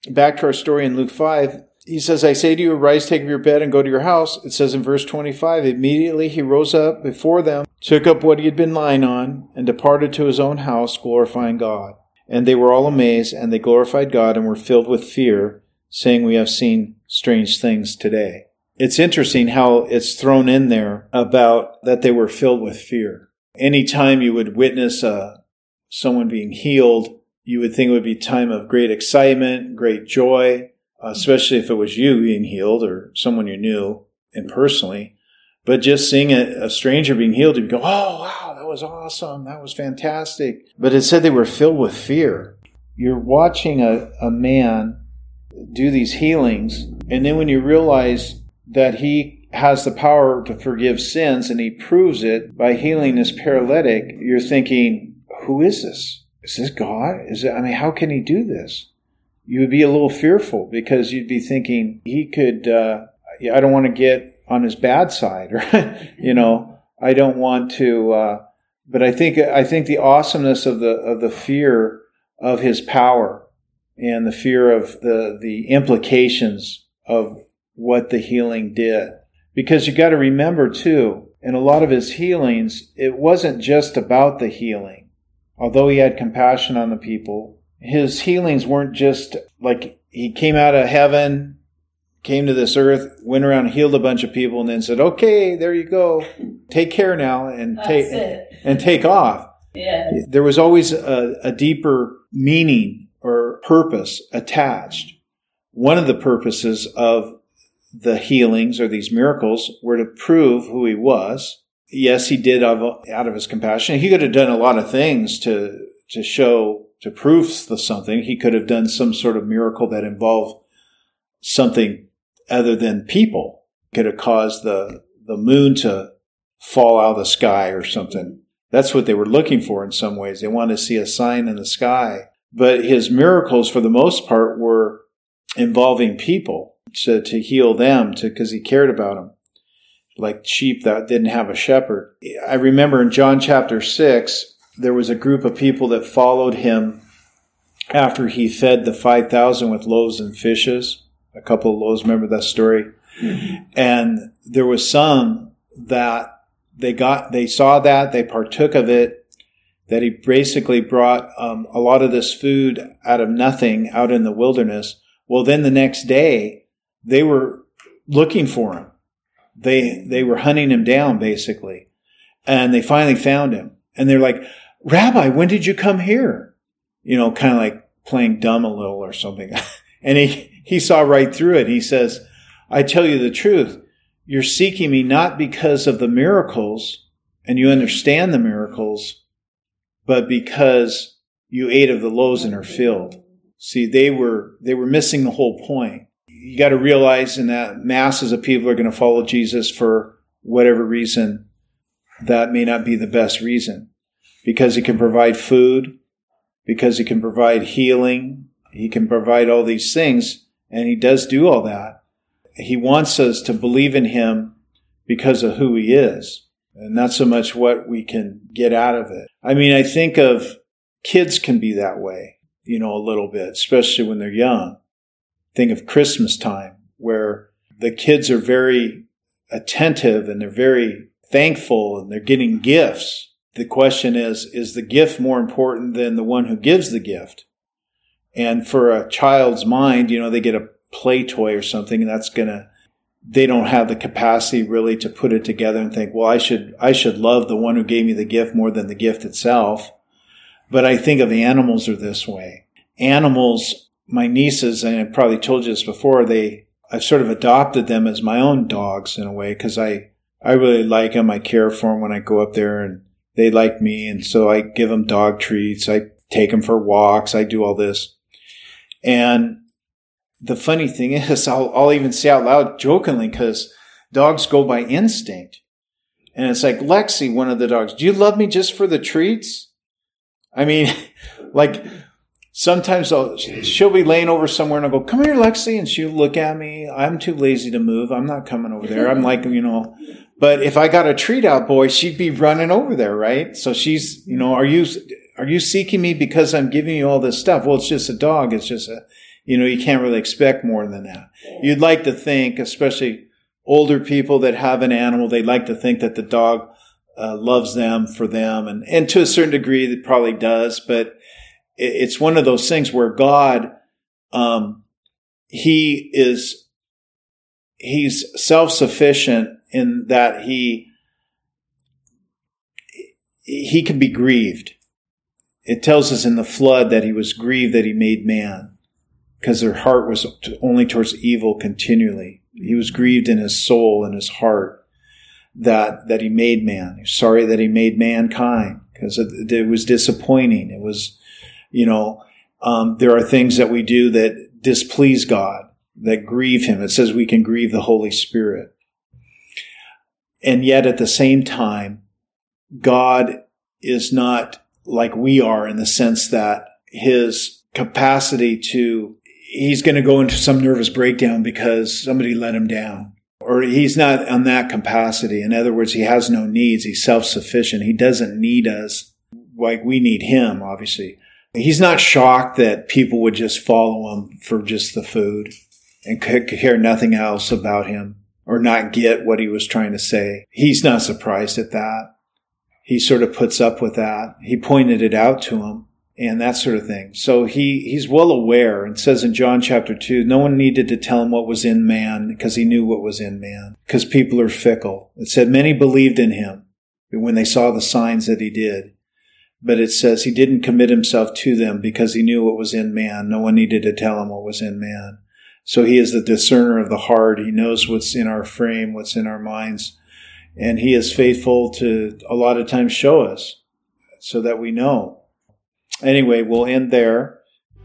back to our story in Luke five, he says, I say to you, rise, take up your bed, and go to your house. It says in verse twenty-five, immediately he rose up before them, took up what he had been lying on, and departed to his own house, glorifying God. And they were all amazed, and they glorified God and were filled with fear, saying, we have seen strange things today. It's interesting how it's thrown in there about that they were filled with fear. Anytime you would witness uh, someone being healed, you would think it would be a time of great excitement, great joy, uh, especially if it was you being healed or someone you knew impersonally. But just seeing a, a stranger being healed, you'd go, oh, wow, that was awesome. That was fantastic. But it said they were filled with fear. You're watching a, a man do these healings, and then when you realize that he has the power to forgive sins, and he proves it by healing this paralytic, you're thinking, who is this? Is this God? Is it, I mean, how can he do this? You would be a little fearful because you'd be thinking he could, uh, I don't want to get on his bad side, or, you know, I don't want to, uh, but I think, I think the awesomeness of the, of the fear of his power and the fear of the, the implications of what the healing did. Because you got to remember too, in a lot of his healings, it wasn't just about the healing. Although he had compassion on the people, his healings weren't just like he came out of heaven, came to this earth, went around, healed a bunch of people, and then said, okay, there you go. Take care now and That's take it. and take off. Yeah. There was always a, a deeper meaning or purpose attached. One of the purposes of the healings or these miracles were to prove who he was. Yes, he did out of, out of his compassion. He could have done a lot of things to to show, to prove the something. He could have done some sort of miracle that involved something other than people. Could have caused the, the moon to fall out of the sky or something. That's what they were looking for in some ways. They wanted to see a sign in the sky. But his miracles, for the most part, were involving people to, to heal them, to because he cared about them. Like sheep that didn't have a shepherd. I remember in John chapter six, there was a group of people that followed him after he fed the five thousand with loaves and fishes. A couple of loaves, remember that story? Mm-hmm. And there was some that they got, they saw that, they partook of it, that he basically brought um, a lot of this food out of nothing out in the wilderness. Well, then the next day, they were looking for him. They they were hunting him down, basically. And they finally found him. And they're like, Rabbi, when did you come here? You know, kind of like playing dumb a little or something. And he, he saw right through it. He says, I tell you the truth. You're seeking me not because of the miracles, and you understand the miracles, but because you ate of the loaves and are filled. See, they were they were missing the whole point. You got to realize in that masses of people are going to follow Jesus for whatever reason. That may not be the best reason. Because he can provide food, because he can provide healing, he can provide all these things, and he does do all that. He wants us to believe in him because of who he is, and not so much what we can get out of it. I mean, I think of kids can be that way, you know, a little bit, especially when they're young. Think of Christmas time, where the kids are very attentive and they're very thankful and they're getting gifts. The question is, is the gift more important than the one who gives the gift? And for a child's mind, you know, they get a play toy or something, and that's going to, they don't have the capacity really to put it together and think, well, I should, I should love the one who gave me the gift more than the gift itself. But I think of the animals are this way. Animals, my nieces, and I probably told you this before, they, I've sort of adopted them as my own dogs in a way, because I, I really like them. I care for them when I go up there, and they like me. And so I give them dog treats. I take them for walks. I do all this. And the funny thing is, I'll, I'll even say out loud jokingly, because dogs go by instinct. And it's like, Lexi, one of the dogs, do you love me just for the treats? I mean, like, sometimes I'll, she'll be laying over somewhere and I'll go, come here, Lexi. And she'll look at me. I'm too lazy to move. I'm not coming over there. I'm like, you know, but if I got a treat out, boy, she'd be running over there, right? So she's, you know, are you, are you seeking me because I'm giving you all this stuff? Well, it's just a dog. It's just a, You know, you can't really expect more than that. You'd like to think, especially older people that have an animal, they'd like to think that the dog uh, loves them for them. And, and to a certain degree, it probably does. But it, it's one of those things where God, um, he is, he's self-sufficient in that he, he can be grieved. It tells us in the flood that he was grieved that he made man, because their heart was only towards evil continually. He was grieved in his soul and his heart that that he made man. He was sorry that he made mankind, because it, it was disappointing. It was, you know, um, there are things that we do that displease God, that grieve him. It says we can grieve the Holy Spirit. And yet at the same time, God is not like we are in the sense that his capacity to, he's going to go into some nervous breakdown because somebody let him down. Or he's not on that capacity. In other words, he has no needs. He's self-sufficient. He doesn't need us like we need him, obviously. He's not shocked that people would just follow him for just the food and could care nothing else about him or not get what he was trying to say. He's not surprised at that. He sort of puts up with that. He pointed it out to him and that sort of thing. So he, he's well aware, and says in John chapter two, no one needed to tell him what was in man because he knew what was in man, because people are fickle. It said many believed in him when they saw the signs that he did. But it says he didn't commit himself to them because he knew what was in man. No one needed to tell him what was in man. So he is the discerner of the heart. He knows what's in our frame, what's in our minds. And he is faithful to a lot of times show us so that we know. Anyway, we'll end there.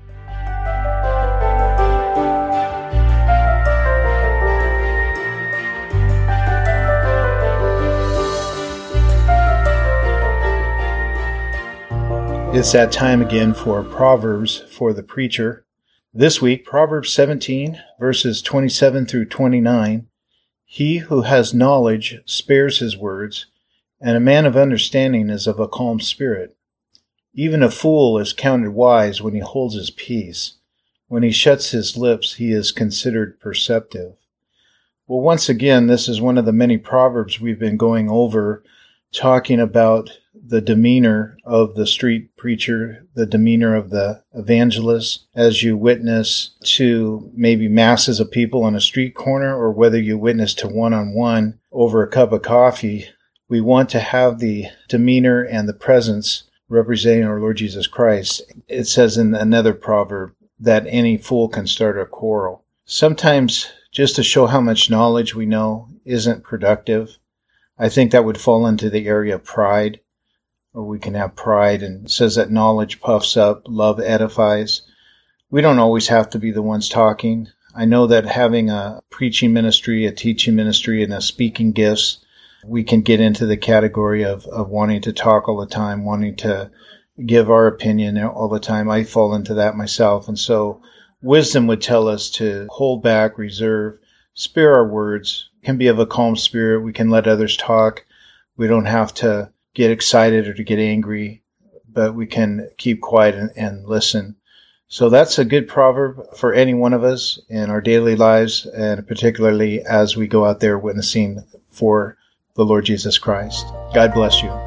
It's that time again for Proverbs for the preacher. This week, Proverbs seventeen, verses twenty-seven through twenty-nine. He who has knowledge spares his words, and a man of understanding is of a calm spirit. Even a fool is counted wise when he holds his peace. When he shuts his lips, he is considered perceptive. Well, once again, this is one of the many proverbs we've been going over, talking about the demeanor of the street preacher, the demeanor of the evangelist, as you witness to maybe masses of people on a street corner, or whether you witness to one-on-one over a cup of coffee. We want to have the demeanor and the presence representing our Lord Jesus Christ. It says in another proverb that any fool can start a quarrel. Sometimes, just to show how much knowledge we know isn't productive, I think that would fall into the area of pride. Or we can have pride, and it says that knowledge puffs up, love edifies. We don't always have to be the ones talking. I know that having a preaching ministry, a teaching ministry, and a speaking gifts, we can get into the category of, of wanting to talk all the time, wanting to give our opinion all the time. I fall into that myself. And so wisdom would tell us to hold back, reserve, spare our words, can be of a calm spirit. We can let others talk. We don't have to get excited or to get angry, but we can keep quiet and, and listen. So that's a good proverb for any one of us in our daily lives, and particularly as we go out there witnessing for the Lord Jesus Christ. God bless you.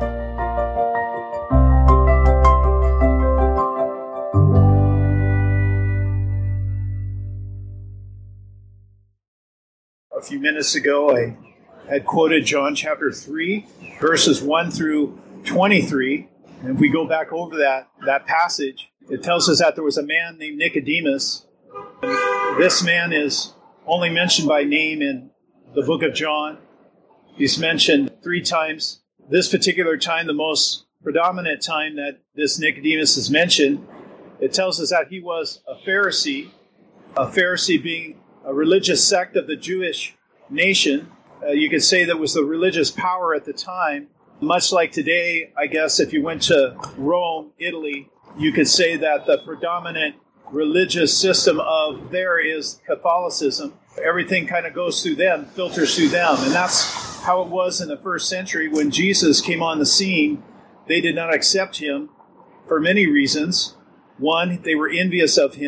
A few minutes ago, I had quoted John chapter three, verses one through twenty-three. And if we go back over that, that passage, it tells us that there was a man named Nicodemus. And this man is only mentioned by name in the book of John. He's mentioned three times. This particular time, the most predominant time that this Nicodemus is mentioned, it tells us that he was a Pharisee, a Pharisee being a religious sect of the Jewish nation. Uh, you could say that was the religious power at the time. Much like today, I guess, if you went to Rome, Italy, you could say that the predominant religious system of there is Catholicism. Everything kind of goes through them, filters through them. And that's how it was in the first century when Jesus came on the scene. They did not accept him for many reasons. One, they were envious of him.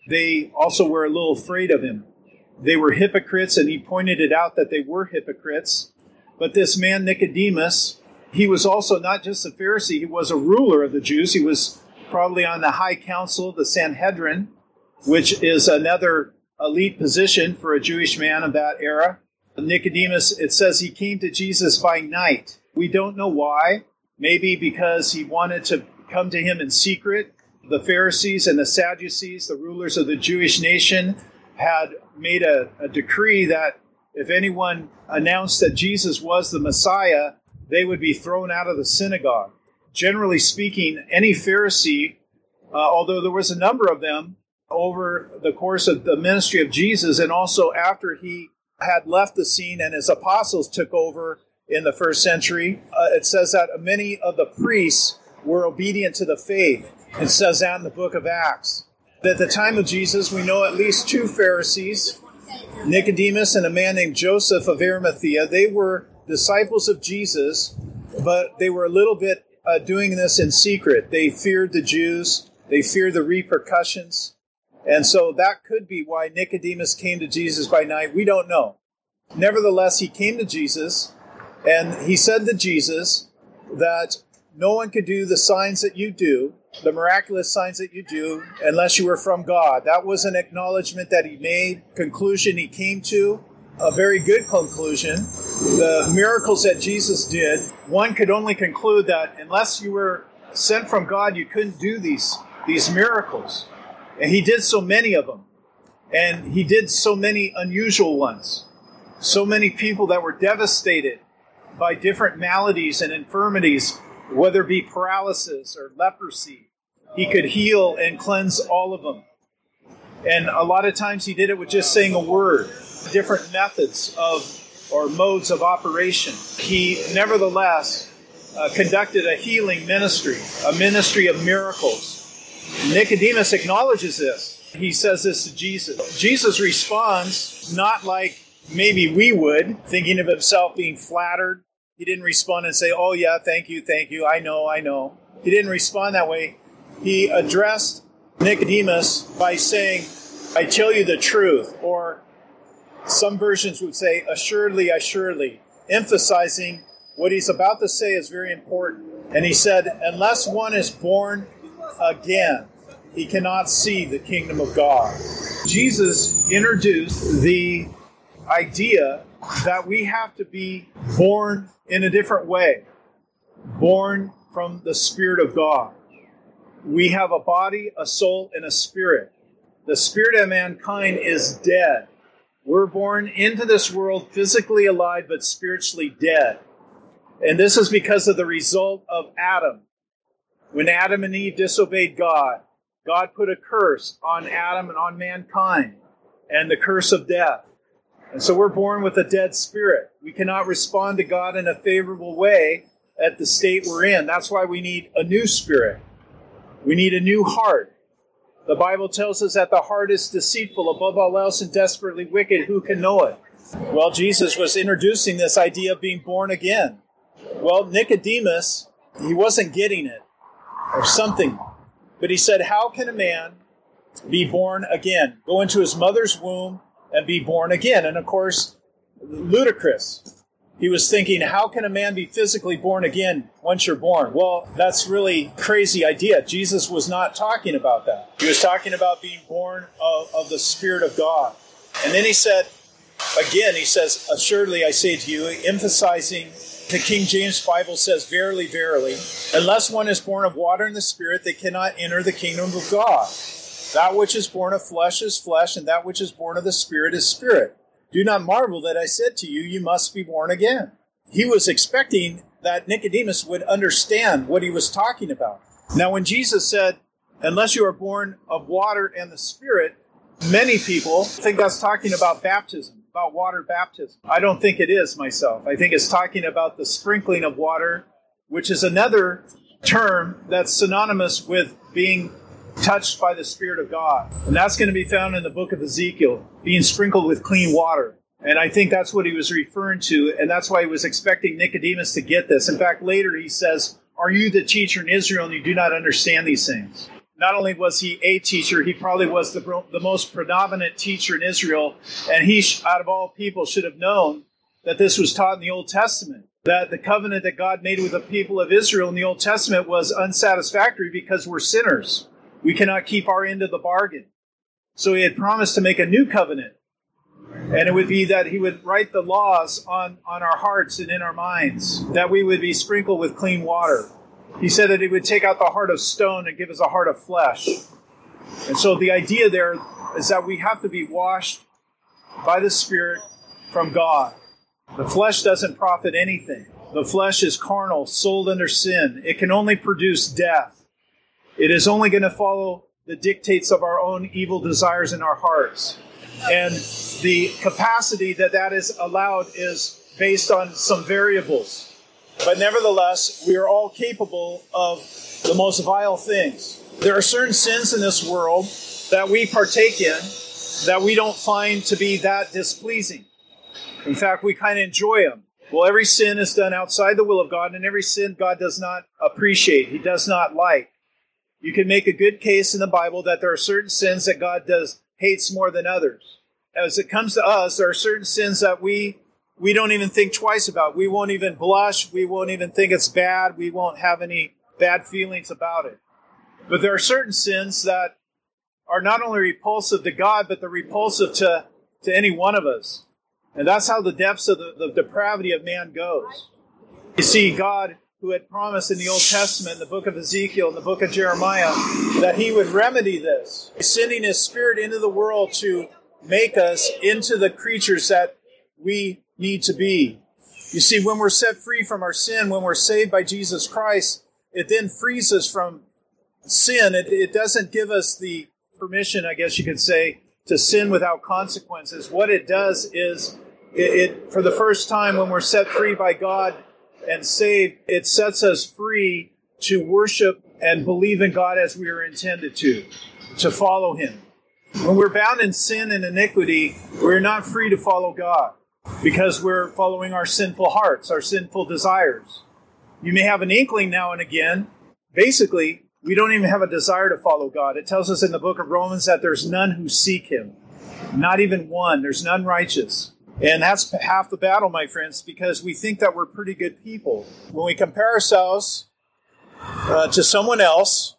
they also were a little afraid of him. They were hypocrites, and he pointed it out that they were hypocrites. But this man, Nicodemus, he was also not just a Pharisee, he was a ruler of the Jews. He was probably on the high council, the Sanhedrin, which is another elite position for a Jewish man of that era. Nicodemus, it says he came to Jesus by night. We don't know why. Maybe because he wanted to come to him in secret. The Pharisees and the Sadducees, the rulers of the Jewish nation, had made a, a decree that if anyone announced that Jesus was the Messiah, they would be thrown out of the synagogue. Generally speaking, any Pharisee, uh, although there was a number of them over the course of the ministry of Jesus, and also after he had left the scene and his apostles took over in the first century, uh, it says that many of the priests were obedient to the faith. It says that in the book of Acts. At the time of Jesus, we know at least two Pharisees, Nicodemus and a man named Joseph of Arimathea. They were disciples of Jesus, but they were a little bit uh, doing this in secret. They feared the Jews. They feared the repercussions. And so that could be why Nicodemus came to Jesus by night. We don't know. Nevertheless, he came to Jesus, and he said to Jesus that no one could do the signs that you do, the miraculous signs that you do, unless you were from God. That was an acknowledgement that he made, conclusion he came to, a very good conclusion. The miracles that Jesus did, one could only conclude that unless you were sent from God, you couldn't do these, these miracles. And he did so many of them. And he did so many unusual ones. So many people that were devastated by different maladies and infirmities, whether it be paralysis or leprosy. He could heal and cleanse all of them. And a lot of times he did it with just saying a word, different methods of or modes of operation. He nevertheless uh, conducted a healing ministry, a ministry of miracles. Nicodemus acknowledges this. He says this to Jesus. Jesus responds not like maybe we would, thinking of himself being flattered. He didn't respond and say, oh yeah, thank you, thank you, I know, I know. He didn't respond that way. He addressed Nicodemus by saying, I tell you the truth, or some versions would say, assuredly, assuredly, emphasizing what he's about to say is very important. And he said, unless one is born again, he cannot see the kingdom of God. Jesus introduced the idea that we have to be born in a different way, born from the Spirit of God. We have a body, a soul, and a spirit. The spirit of mankind is dead. We're born into this world physically alive, but spiritually dead. And this is because of the result of Adam. When Adam and Eve disobeyed God, God put a curse on Adam and on mankind, and the curse of death. And so we're born with a dead spirit. We cannot respond to God in a favorable way at the state we're in. That's why we need a new spirit. We need a new heart. The Bible tells us that the heart is deceitful above all else and desperately wicked. Who can know it? Well, Jesus was introducing this idea of being born again. Well, Nicodemus, he wasn't getting it, or something. But he said, how can a man be born again? Go into his mother's womb and be born again. And of course, ludicrous. He was thinking, how can a man be physically born again once you're born? Well, that's really a crazy idea. Jesus was not talking about that. He was talking about being born of, of the Spirit of God. And then he said, again, he says, assuredly I say to you, emphasizing the King James Bible says, verily, verily, unless one is born of water and the Spirit, they cannot enter the kingdom of God. That which is born of flesh is flesh, and that which is born of the Spirit is spirit. Do not marvel that I said to you, you must be born again. He was expecting that Nicodemus would understand what he was talking about. Now, when Jesus said, unless you are born of water and the Spirit, many people think that's talking about baptism, about water baptism. I don't think it is myself. I think it's talking about the sprinkling of water, which is another term that's synonymous with being touched by the Spirit of God. And that's going to be found in the book of Ezekiel, being sprinkled with clean water. And I think that's what he was referring to, and that's why he was expecting Nicodemus to get this. In fact, later he says, are you the teacher in Israel and you do not understand these things? not only was he a teacher, he probably was the, the most predominant teacher in Israel. And he, out of all people, should have known that this was taught in the Old Testament, that the covenant that God made with the people of Israel in the Old Testament was unsatisfactory because we're sinners. We cannot keep our end of the bargain. So he had promised to make a new covenant. And it would be that he would write the laws on, on our hearts and in our minds, that we would be sprinkled with clean water. He said that he would take out the heart of stone and give us a heart of flesh. And so the idea there is that we have to be washed by the Spirit from God. The flesh doesn't profit anything. The flesh is carnal, sold under sin. It can only produce death. It is only going to follow the dictates of our own evil desires in our hearts. And the capacity that that is allowed is based on some variables. But nevertheless, we are all capable of the most vile things. There are certain sins in this world that we partake in that we don't find to be that displeasing. In fact, we kind of enjoy them. Well, every sin is done outside the will of God, and every sin God does not appreciate. He does not like. You can make a good case in the Bible that there are certain sins that God does hates more than others. As it comes to us, there are certain sins that we we don't even think twice about. We won't even blush. We won't even think it's bad. We won't have any bad feelings about it. But there are certain sins that are not only repulsive to God, but they're repulsive to, to any one of us. And that's how the depths of the, the depravity of man goes. You see, God, who had promised in the Old Testament, in the book of Ezekiel, in the book of Jeremiah, that he would remedy this, sending his Spirit into the world to make us into the creatures that we need to be. You see, when we're set free from our sin, when we're saved by Jesus Christ, it then frees us from sin. It, it doesn't give us the permission, I guess you could say, to sin without consequences. What it does is, it, it for the first time when we're set free by God and saved, it sets us free to worship and believe in God as we are intended to, to follow Him. When we're bound in sin and iniquity, we're not free to follow God because we're following our sinful hearts, our sinful desires. You may have an inkling now and again. Basically, we don't even have a desire to follow God. It tells us in the book of Romans that there's none who seek Him. Not even one. There's none righteous. And that's half the battle, my friends, because we think that we're pretty good people. When we compare ourselves uh, to someone else,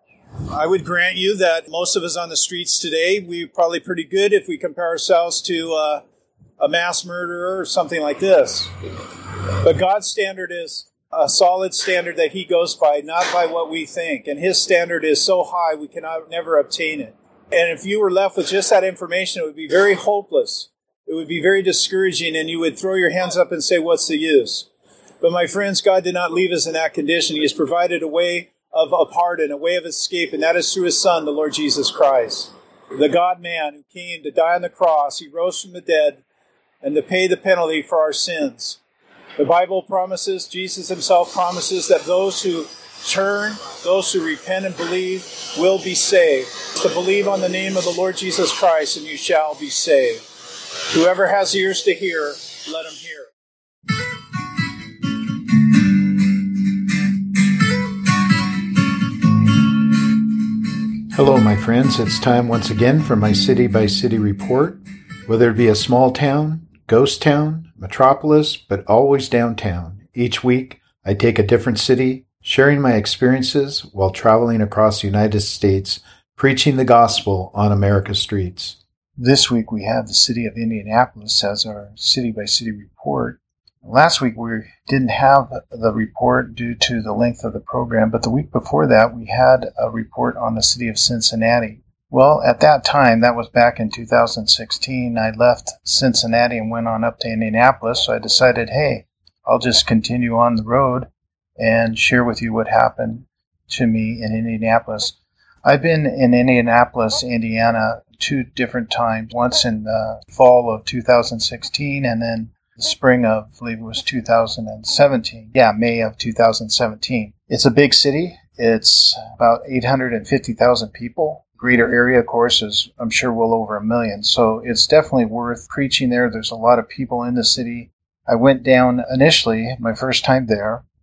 I would grant you that most of us on the streets today, we're probably pretty good if we compare ourselves to uh, a mass murderer or something like this. But God's standard is a solid standard that He goes by, not by what we think. And His standard is so high we cannot never obtain it. And if you were left with just that information, it would be very hopeless. It would be very discouraging, and you would throw your hands up and say, what's the use? But my friends, God did not leave us in that condition. He has provided a way of a pardon, a way of escape, and that is through His Son, the Lord Jesus Christ. The God-man who came to die on the cross. He rose from the dead and to pay the penalty for our sins. The Bible promises, Jesus Himself promises, that those who turn, those who repent and believe, will be saved. To believe on the name of the Lord Jesus Christ, and you shall be saved. Whoever has ears to hear, let him hear. Hello, my friends. It's time once again for my City by City report. Whether it be a small town, ghost town, metropolis, but always downtown. Each week, I take a different city, sharing my experiences while traveling across the United States, preaching the gospel on America's streets. This week we have the city of Indianapolis as our city-by-city report. Last week we didn't have the report due to the length of the program, but the week before that we had a report on the city of Cincinnati. Well, at that time, that was back in two thousand sixteen, I left Cincinnati and went on up to Indianapolis, so I decided, hey, I'll just continue on the road and share with you what happened to me in Indianapolis. I've been in Indianapolis, Indiana, two different times, once in the fall of two thousand sixteen and then the spring of, I believe it was two thousand seventeen. Yeah, May of two thousand seventeen. It's a big city. It's about eight hundred fifty thousand people. Greater area, of course, is, I'm sure, well over a million. So it's definitely worth preaching there. There's a lot of people in the city. I went down initially, my first time there,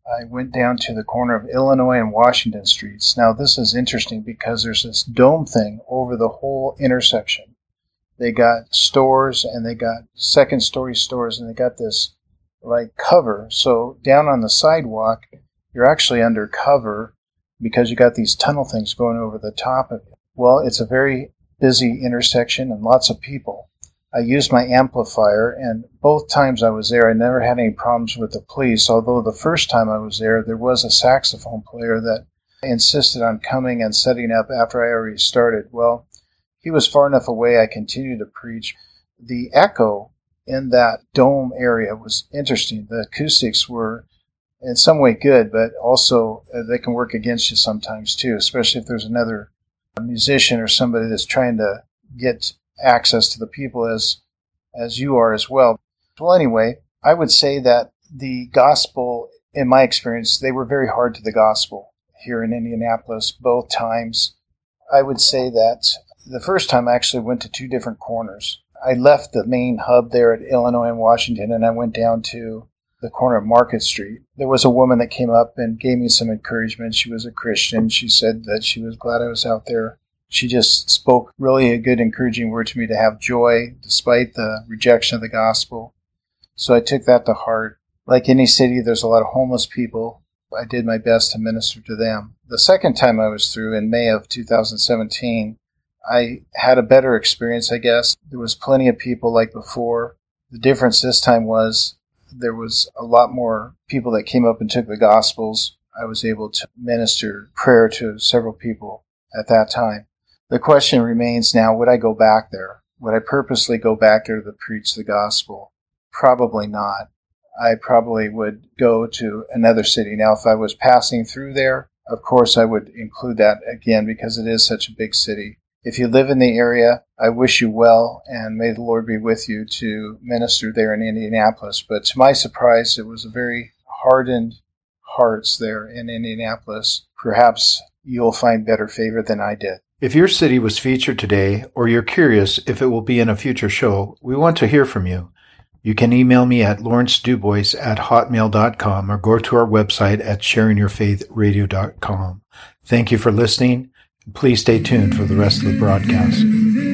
I went down to the corner of Illinois and Washington Streets. Now, this is interesting because there's this dome thing over the whole intersection. They got stores and they got second-story stores, and they got this, like, cover. So down on the sidewalk, you're actually under cover because you got these tunnel things going over the top of it. Well, it's a very busy intersection and lots of people. I used my amplifier, and both times I was there, I never had any problems with the police, although the first time I was there, there was a saxophone player that insisted on coming and setting up after I already started. Well, he was far enough away, I continued to preach. The echo in that dome area was interesting. The acoustics were in some way good, but also uh, they can work against you sometimes too, especially if there's another musician or somebody that's trying to get access to the people as as you are as well. Well, anyway, I would say that the gospel, in my experience, they were very hard to the gospel here in Indianapolis both times. I would say that the first time I actually went to two different corners. I left the main hub there at Illinois and Washington, and I went down to the corner of Market Street. There was a woman that came up and gave me some encouragement. She was a Christian. She said that she was glad I was out there. She just spoke really a good encouraging word to me to have joy despite the rejection of the gospel. So I took that to heart. Like any city, there's a lot of homeless people. I did my best to minister to them. The second time I was through in May of two thousand seventeen, I had a better experience, I guess. There was plenty of people like before. The difference this time was there was a lot more people that came up and took the Gospels. I was able to minister prayer to several people at that time. The question remains now, would I go back there? Would I purposely go back there to preach the gospel? Probably not. I probably would go to another city. Now, if I was passing through there, of course I would include that again because it is such a big city. If you live in the area, I wish you well, and may the Lord be with you to minister there in Indianapolis. But to my surprise, it was a very hardened hearts there in Indianapolis. Perhaps you'll find better favor than I did. If your city was featured today, or you're curious if it will be in a future show, we want to hear from you. You can email me at lawrence dubois at hotmail dot com or go to our website at sharing your faith radio dot com. Thank you for listening. Please stay tuned for the rest of the broadcast.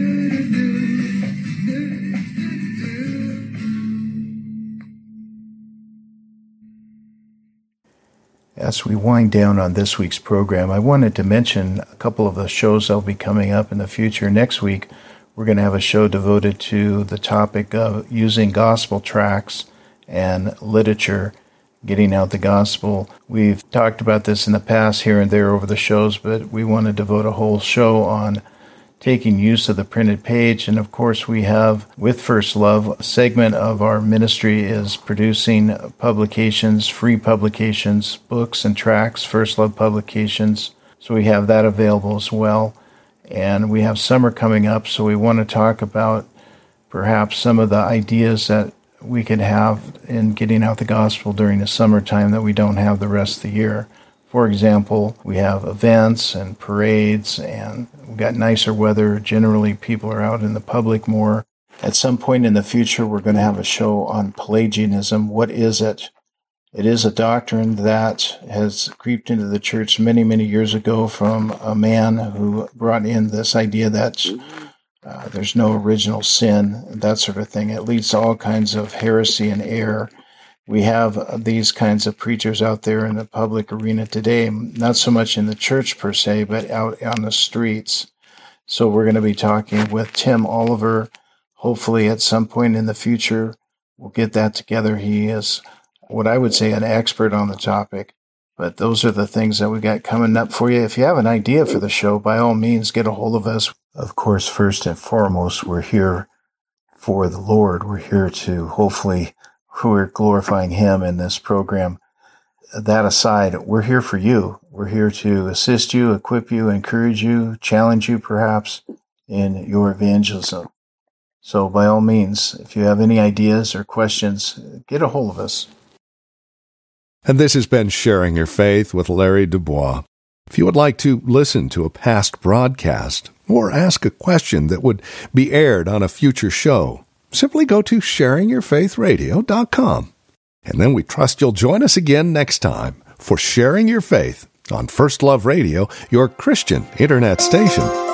As we wind down on this week's program, I wanted to mention a couple of the shows that will be coming up in the future. Next week, we're going to have a show devoted to the topic of using gospel tracts and literature, getting out the gospel. We've talked about this in the past here and there over the shows, but we want to devote a whole show on taking use of the printed page. And of course, we have, with First Love, a segment of our ministry is producing publications, free publications, books and tracts, First Love Publications. So we have that available as well. And we have summer coming up, so we want to talk about perhaps some of the ideas that we could have in getting out the gospel during the summertime that we don't have the rest of the year. For example, we have events and parades, and we've got nicer weather. Generally, people are out in the public more. At some point in the future, we're going to have a show on Pelagianism. What is it? It is a doctrine that has creeped into the church many, many years ago from a man who brought in this idea that uh, there's no original sin, that sort of thing. It leads to all kinds of heresy and error. We have these kinds of preachers out there in the public arena today, not so much in the church per se, but out on the streets. So we're going to be talking with Tim Oliver. Hopefully at some point in the future, we'll get that together. He is what I would say an expert on the topic. But those are the things that we got coming up for you. If you have an idea for the show, by all means, get a hold of us. Of course, first and foremost, we're here for the Lord. We're here to hopefully we're glorifying Him in this program. That aside, we're here for you. We're here to assist you, equip you, encourage you, challenge you perhaps in your evangelism. So by all means, if you have any ideas or questions, get a hold of us. And this has been Sharing Your Faith with Larry Dubois. If you would like to listen to a past broadcast or ask a question that would be aired on a future show, simply go to sharing your faith radio dot com. And then we trust you'll join us again next time for Sharing Your Faith on First Love Radio, your Christian internet station.